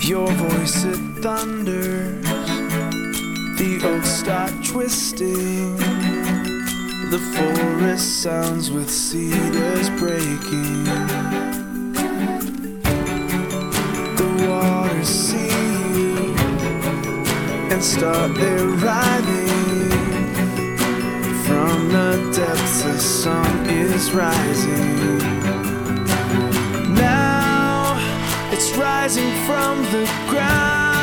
Your voice it thunders, the oaks start twisting, the forest sounds with cedars breaking. The waters see you and start their writhing. From the depths a song is rising. Now it's rising from the ground.